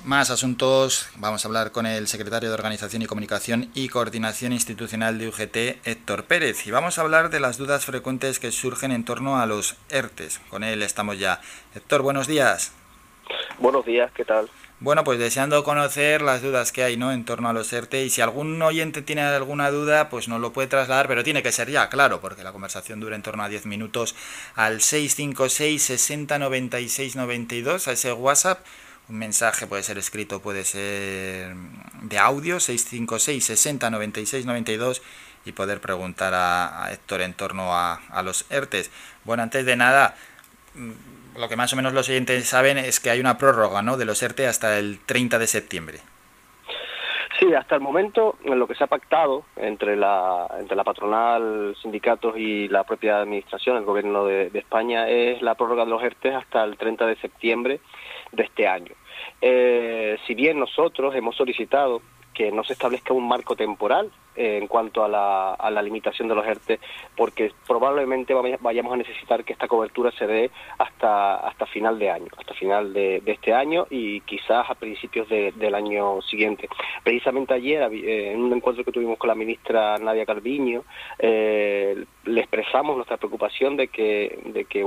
Más asuntos. Vamos a hablar con el secretario de Organización y Comunicación y Coordinación Institucional de UGT, Héctor Pérez. Y vamos a hablar de las dudas frecuentes que surgen en torno a los ERTEs. Con él estamos ya. Héctor, buenos días. Buenos días, ¿qué tal? Bueno, pues deseando conocer las dudas que hay, ¿no?, en torno a los ERTE, y si algún oyente tiene alguna duda, pues nos lo puede trasladar, pero tiene que ser ya, claro, porque la conversación dura en torno a 10 minutos, al 656 60 96 92, a ese WhatsApp. Un mensaje puede ser escrito, puede ser de audio, 656 60 96 92, y poder preguntar a Héctor en torno a los ERTEs. Bueno, antes de nada, lo que más o menos los oyentes saben es que hay una prórroga, ¿no?, de los ERTE hasta el 30 de septiembre. Sí, hasta el momento, en lo que se ha pactado entre la patronal, sindicatos y la propia administración, el gobierno de España, es la prórroga de los ERTE hasta el 30 de septiembre de este año. Si bien nosotros hemos solicitado que no se establezca un marco temporal en cuanto a la limitación de los ERTE, porque probablemente vayamos a necesitar que esta cobertura se dé hasta final de año, hasta final de este año y quizás a principios del año siguiente. Precisamente ayer, en un encuentro que tuvimos con la ministra Nadia Calviño, le expresamos nuestra preocupación de que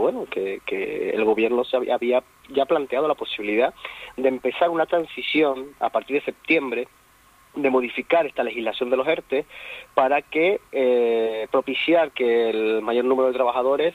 el gobierno había ya planteado la posibilidad de empezar una transición a partir de septiembre, de modificar esta legislación de los ERTE para que propiciar que el mayor número de trabajadores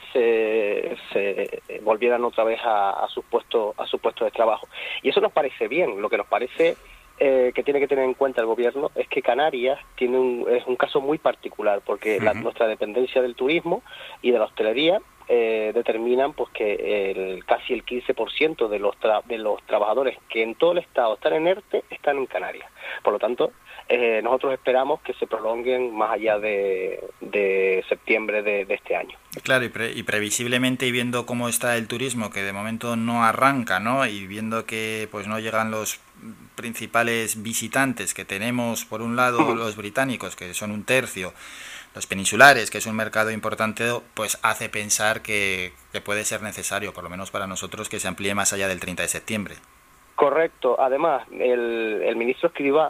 se volvieran otra vez a sus puestos de trabajo. Y eso nos parece bien. Lo que nos parece que tiene que tener en cuenta el gobierno es que Canarias es un caso muy particular, porque nuestra dependencia del turismo y de la hostelería determinan pues que casi el 15% de los trabajadores que en todo el estado están en ERTE están en Canarias. Por lo tanto, nosotros esperamos que se prolonguen más allá de septiembre de este año. Claro, y previsiblemente, y viendo cómo está el turismo, que de momento no arranca, ¿no?, y viendo que pues no llegan los principales visitantes que tenemos, por un lado los británicos, que son un tercio, los peninsulares, que es un mercado importante, pues hace pensar que puede ser necesario, por lo menos para nosotros, que se amplíe más allá del 30 de septiembre. Correcto. Además, el ministro Escrivá,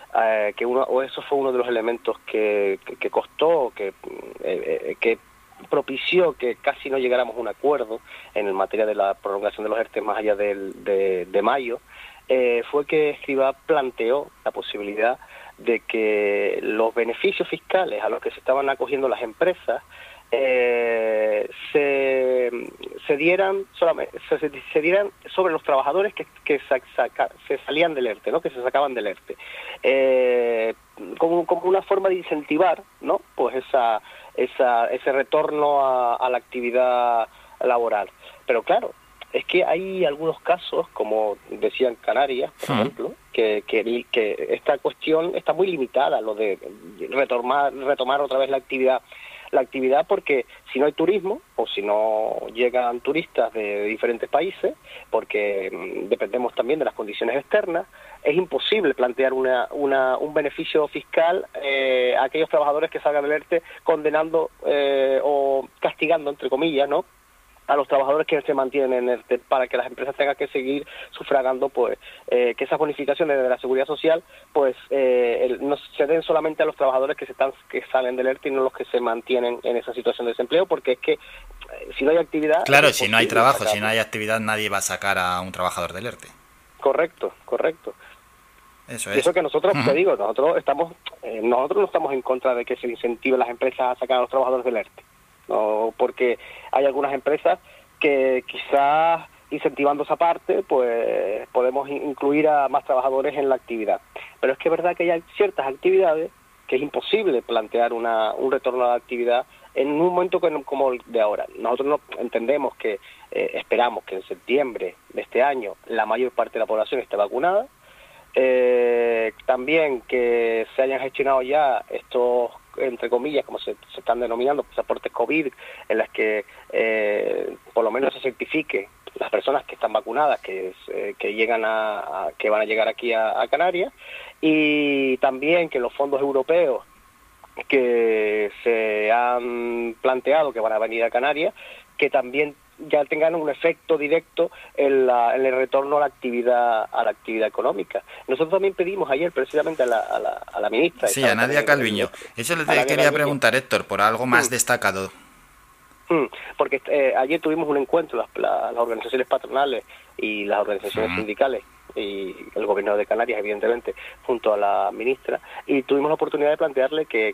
eso fue uno de los elementos que costó, que propició que casi no llegáramos a un acuerdo en materia de la prolongación de los ERTE más allá de mayo, fue que Escrivá planteó la posibilidad de que los beneficios fiscales a los que se estaban acogiendo las empresas se dieran sobre los trabajadores que se salían del ERTE, ¿no?, que se sacaban del ERTE, como una forma de incentivar, ¿no?, pues ese retorno a la actividad laboral. Pero claro, es que hay algunos casos, como decían Canarias, por ejemplo, que esta cuestión está muy limitada, lo de retomar otra vez la actividad, porque si no hay turismo o si no llegan turistas de diferentes países, porque dependemos también de las condiciones externas, es imposible plantear un beneficio fiscal a aquellos trabajadores que salgan del ERTE, condenando o castigando, entre comillas, ¿no?, a los trabajadores que se mantienen en ERTE, para que las empresas tengan que seguir sufragando pues que esas bonificaciones de la seguridad social pues no se den solamente a los trabajadores que salen del ERTE y no los que se mantienen en esa situación de desempleo, porque es que si no hay actividad... Claro, si no hay trabajo, si no hay actividad, nadie va a sacar a un trabajador del ERTE. Correcto. Eso es. es. Y eso que nosotros, te digo, nosotros no estamos en contra de que se incentive las empresas a sacar a los trabajadores del ERTE. No, porque hay algunas empresas que quizás incentivando esa parte pues podemos incluir a más trabajadores en la actividad, pero es que es verdad que hay ciertas actividades que es imposible plantear un retorno a la actividad en un momento como el de ahora. Nosotros no entendemos que esperamos que en septiembre de este año la mayor parte de la población esté vacunada, también que se hayan gestionado ya estos, entre comillas, como se están denominando, pasaportes COVID, en las que por lo menos se certifique las personas que están vacunadas, que van a llegar aquí a Canarias, y también que los fondos europeos que se han planteado que van a venir a Canarias, que también ya tengan un efecto directo en el retorno a la actividad económica. Nosotros también pedimos ayer precisamente a la ministra. Sí, a Nadia Calviño. Eso le quería preguntar, Héctor, por algo más destacado. Porque ayer tuvimos un encuentro, las organizaciones patronales y las organizaciones sindicales y el gobierno de Canarias, evidentemente, junto a la ministra, y tuvimos la oportunidad de plantearle que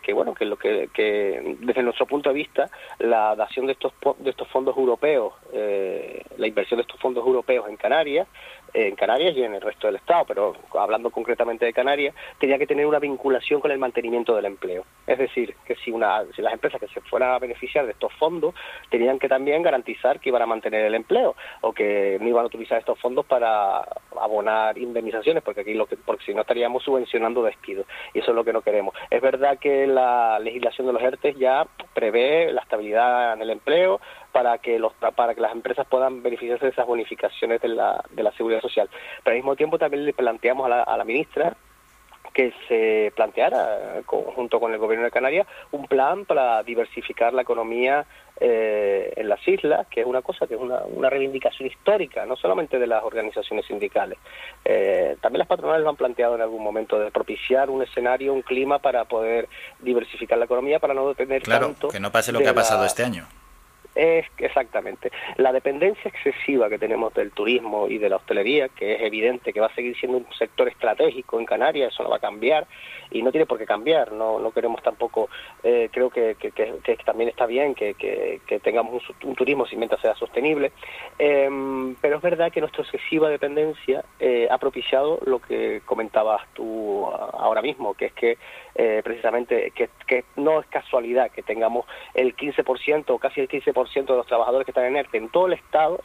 desde nuestro punto de vista la dación de estos fondos europeos, la inversión de estos fondos europeos en Canarias y en el resto del Estado, pero hablando concretamente de Canarias, tenía que tener una vinculación con el mantenimiento del empleo. Es decir, que si las empresas que se fueran a beneficiar de estos fondos tenían que también garantizar que iban a mantener el empleo o que no iban a utilizar estos fondos para abonar indemnizaciones, porque porque si no estaríamos subvencionando despidos, y eso es lo que no queremos. Es verdad que la legislación de los ERTE ya prevé la estabilidad en el empleo para que las empresas puedan beneficiarse de esas bonificaciones de la seguridad social. Pero al mismo tiempo también le planteamos a la ministra que se planteara, junto con el gobierno de Canarias, un plan para diversificar la economía en las islas, que es una cosa, que es una reivindicación histórica, no solamente de las organizaciones sindicales. También las patronales lo han planteado en algún momento, de propiciar un escenario, un clima para poder diversificar la economía, para no depender tanto... Claro, que no pase lo que ha pasado este año. Exactamente. La dependencia excesiva que tenemos del turismo y de la hostelería, que es evidente que va a seguir siendo un sector estratégico en Canarias, eso no va a cambiar y no tiene por qué cambiar. No queremos tampoco, creo que también está bien que tengamos un turismo mientras sea sostenible, pero es verdad que nuestra excesiva dependencia ha propiciado lo que comentabas tú ahora mismo, que es que precisamente que no es casualidad que tengamos el 15% o casi el 15% de los trabajadores que están en ERTE en todo el Estado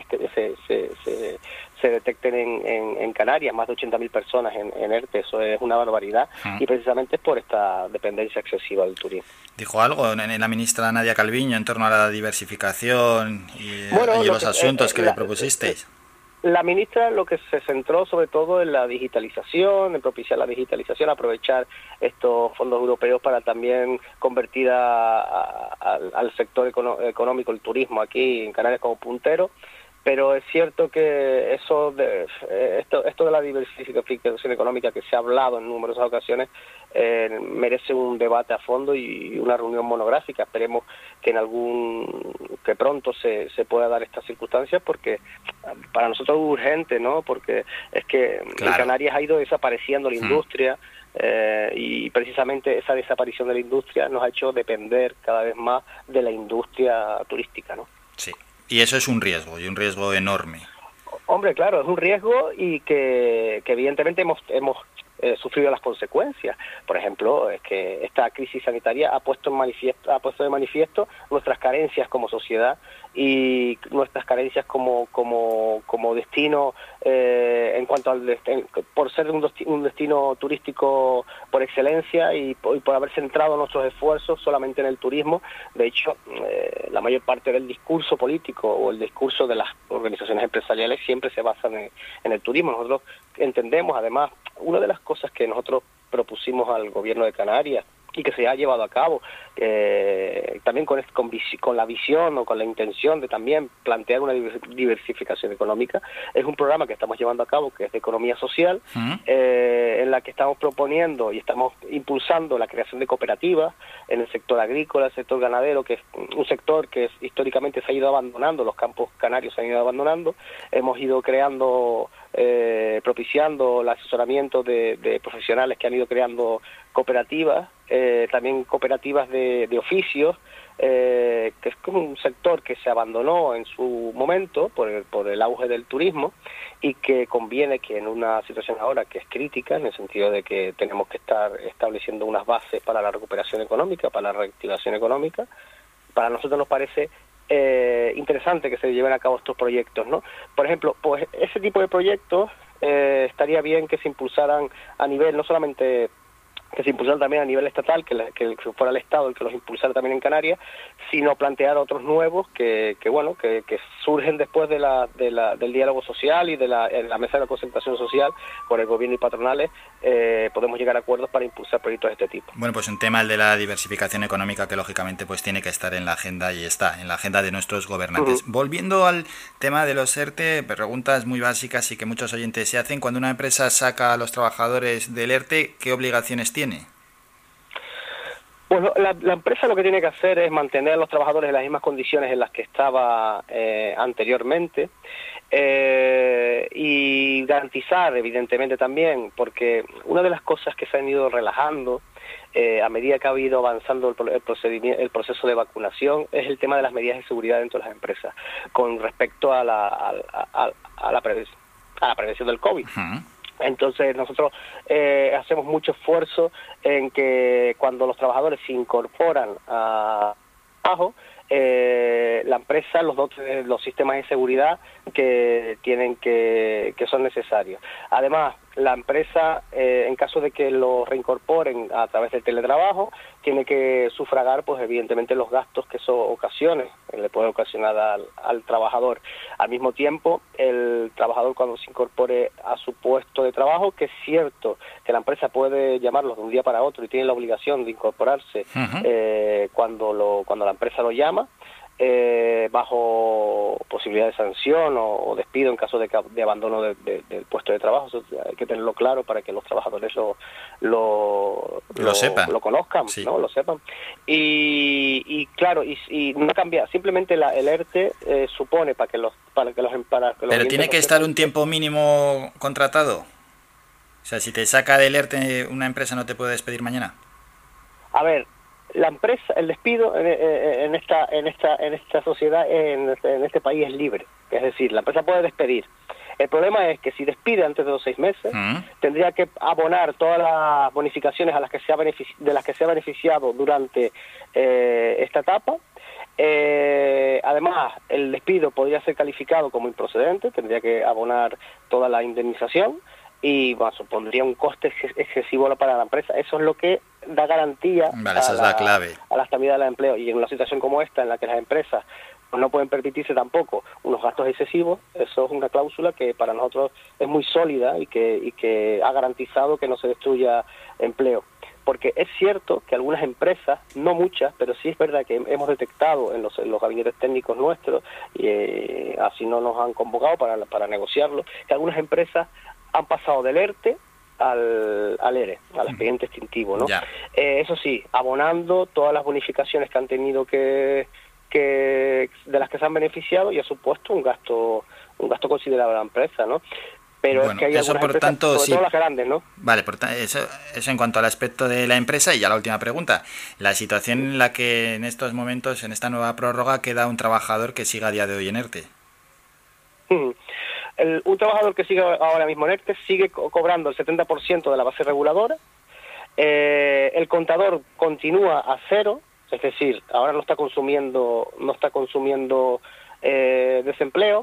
se detecten en Canarias, más de 80.000 personas en ERTE, eso es una barbaridad, y precisamente es por esta dependencia excesiva del turismo. ¿Dijo algo en la ministra Nadia Calviño en torno a la diversificación y los asuntos que le propusisteis? La ministra lo que se centró sobre todo en la digitalización, en propiciar la digitalización, aprovechar estos fondos europeos para también convertir al sector económico, el turismo aquí en Canarias como puntero. Pero es cierto que esto de la diversificación económica que se ha hablado en numerosas ocasiones merece un debate a fondo y una reunión monográfica. Esperemos que pronto se pueda dar estas circunstancias, porque para nosotros es urgente, ¿no? Porque es que en Canarias ha ido desapareciendo la industria. Y precisamente esa desaparición de la industria nos ha hecho depender cada vez más de la industria turística, ¿no? Sí. Y eso es un riesgo enorme. Hombre, claro, es un riesgo y que evidentemente hemos sufrido las consecuencias. Por ejemplo, es que esta crisis sanitaria ha puesto de manifiesto nuestras carencias como sociedad y nuestras carencias como destino en cuanto al por ser un destino turístico por excelencia y por haber centrado nuestros esfuerzos solamente en el turismo. De hecho, la mayor parte del discurso político o el discurso de las organizaciones empresariales siempre se basan en el turismo. Nosotros entendemos, además, una de las cosas que nosotros propusimos al gobierno de Canarias y que se ha llevado a cabo también con la visión o con la intención de también plantear una diversificación económica, es un programa que estamos llevando a cabo que es de economía social, en la que estamos proponiendo y estamos impulsando la creación de cooperativas en el sector agrícola, el sector ganadero, que es un sector que históricamente se ha ido abandonando, los campos canarios se han ido abandonando. Hemos ido creando, propiciando el asesoramiento de profesionales que han ido creando cooperativas, también cooperativas de oficios, que es como un sector que se abandonó en su momento por el auge del turismo y que conviene que en una situación ahora que es crítica, en el sentido de que tenemos que estar estableciendo unas bases para la recuperación económica, para la reactivación económica, para nosotros nos parece interesante que se lleven a cabo estos proyectos, ¿no? Por ejemplo, pues ese tipo de proyectos estaría bien que se impulsaran a nivel no solamente que se impulsaran también a nivel estatal, que fuera el Estado el que los impulsara también en Canarias, sino plantear otros nuevos que surgen después del diálogo social y en la mesa de la concertación social con el gobierno y patronales. Podemos llegar a acuerdos para impulsar proyectos de este tipo. Bueno, pues un tema, el de la diversificación económica, que lógicamente pues tiene que estar en la agenda, y está en la agenda de nuestros gobernantes. Volviendo al tema de los ERTE, preguntas muy básicas y que muchos oyentes se hacen. Cuando una empresa saca a los trabajadores del ERTE, ¿qué obligaciones tiene? Bueno, la empresa lo que tiene que hacer es mantener a los trabajadores en las mismas condiciones en las que estaba anteriormente, y garantizar, evidentemente, también, porque una de las cosas que se han ido relajando a medida que ha ido avanzando el proceso de vacunación es el tema de las medidas de seguridad dentro de las empresas con respecto a la prevención del COVID. Entonces nosotros hacemos mucho esfuerzo en que cuando los trabajadores se incorporan a trabajo, la empresa los dote los sistemas de seguridad que son necesarios. Además, la empresa, en caso de que lo reincorporen a través del teletrabajo, tiene que sufragar, pues evidentemente, los gastos que eso le puede ocasionar al trabajador. Al mismo tiempo, el trabajador, cuando se incorpore a su puesto de trabajo, que es cierto que la empresa puede llamarlos de un día para otro y tiene la obligación de incorporarse cuando la empresa lo llama, bajo posibilidad de sanción o despido en caso de abandono del puesto de trabajo. Eso hay que tenerlo claro para que los trabajadores lo sepan, lo conozcan, sí, ¿no? Lo sepan. Y claro, y no cambia, simplemente el ERTE supone para que los Pero tiene que estar un tiempo mínimo contratado. O sea, si te saca del ERTE una empresa, ¿no te puede despedir mañana? A ver, la empresa, el despido en esta sociedad, en este país, es libre. Es decir, la empresa puede despedir. El problema es que si despide antes de los 6 meses, tendría que abonar todas las bonificaciones de las que se ha beneficiado durante esta etapa. Además, el despido podría ser calificado como improcedente, tendría que abonar toda la indemnización y supondría un coste excesivo para la empresa. Eso es lo que da garantía esa es la clave a la estabilidad del empleo. Y en una situación como esta, en la que las empresas no pueden permitirse tampoco unos gastos excesivos, eso es una cláusula que para nosotros es muy sólida y que ha garantizado que no se destruya empleo. Porque es cierto que algunas empresas, no muchas, pero sí es verdad que hemos detectado en los gabinetes técnicos nuestros, y así no nos han convocado para negociarlo, que algunas empresas han pasado del ERTE al ERE, al expediente extintivo, ¿no? Eso sí, abonando todas las bonificaciones que han tenido de las que se han beneficiado, y ha supuesto un gasto considerable a la empresa, ¿no? Pero bueno, es que hay eso, algunas por empresas, tanto, sobre sí, todo las grandes, ¿no? Vale, eso en cuanto al aspecto de la empresa. Y ya la última pregunta, la situación en la que en estos momentos, en esta nueva prórroga, queda un trabajador que siga a día de hoy en ERTE. Un trabajador que sigue ahora mismo en ERTE sigue cobrando el 70% de la base reguladora. El contador continúa a cero, es decir, ahora no está consumiendo desempleo.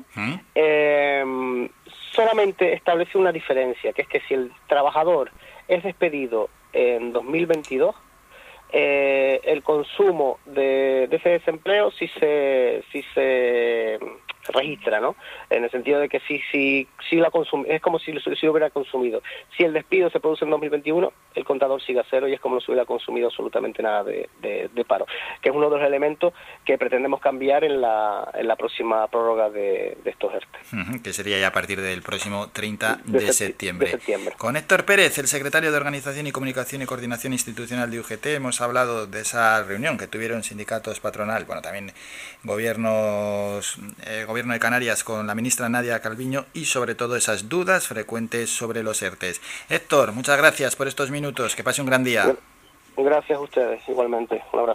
Solamente establece una diferencia, que es que si el trabajador es despedido en 2022, el consumo de ese desempleo sí se registra, ¿no? En el sentido de que si la es como si hubiera consumido. Si el despido se produce en 2021, el contador sigue a cero y es como si hubiera consumido absolutamente nada de paro, que es uno de los elementos que pretendemos cambiar en la próxima prórroga de estos ERTE. Que sería ya a partir del próximo 30 de septiembre. Con Héctor Pérez, el secretario de Organización y Comunicación y Coordinación Institucional de UGT, hemos hablado de esa reunión que tuvieron sindicatos, patronal, bueno, también gobierno de Canarias con la ministra Nadia Calviño, y sobre todo esas dudas frecuentes sobre los ERTEs. Héctor, muchas gracias por estos minutos, que pase un gran día. Gracias a ustedes, igualmente. Un abrazo.